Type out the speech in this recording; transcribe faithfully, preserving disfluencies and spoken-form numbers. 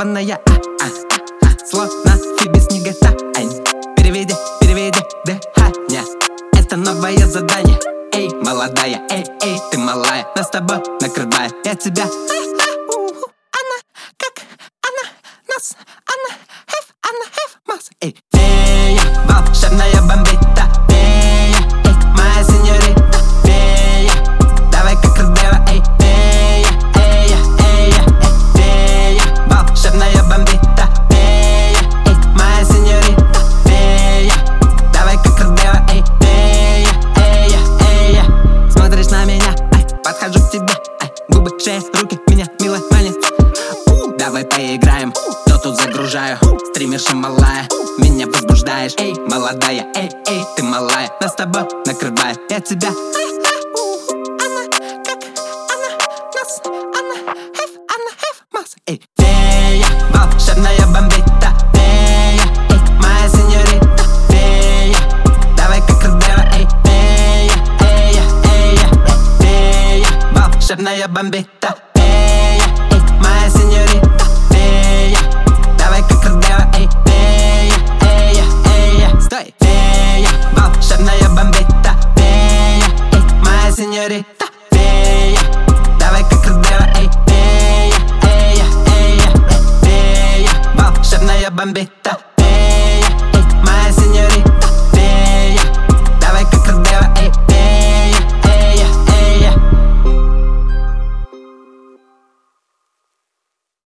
Взволнованная, а, а, а, а, словно Фиби с Нигатань. Переведи, переведи дыхание. Это новое задание. Эй, молодая, эй, ей, ты малая. Нас с тобой накрывает, я тебя. Она, как она, нас, она, хэв, она, хэв, масс. Эй, фея, волшебная бомбита. Фея, эй, моя сеньорита. Фея, давай как Крудева. Эй, фея, эя, эя, эй, фея, волшебная бомбита. Фея, эй, моя сеньорита. Фея, давай как Крудева. Эй, фея, эя, эя. Смотришь на меня, ай, подхожу к тебе, ай, губы, шея, руки, меня мило манит. Давай поиграем, то тут загружаю. Стримишь, малая, меня возбуждаешь. Эй, молодая, эй, эй, ты малая. Нас с тобой накрывает, я тебя. Она, как она, нас, она, хэв, она, хэв, масс. Эй, фея, волшебная бомбита. Фея, эй, моя сеньорита. Фея, давай как Крудева. Эй, фея, эя, эя, эй, фея, волшебная бомбита. Фея, эй, моя сеньорита. Фея, давай как Крудева. Эй, фея, эя, эя. Стой! Фея, волшебная бомбита. Фея, эй, моя сеньорита. Фея, давай как Крудева. Эй, фея, эя, эя, эй, фея, волшебная бомбита.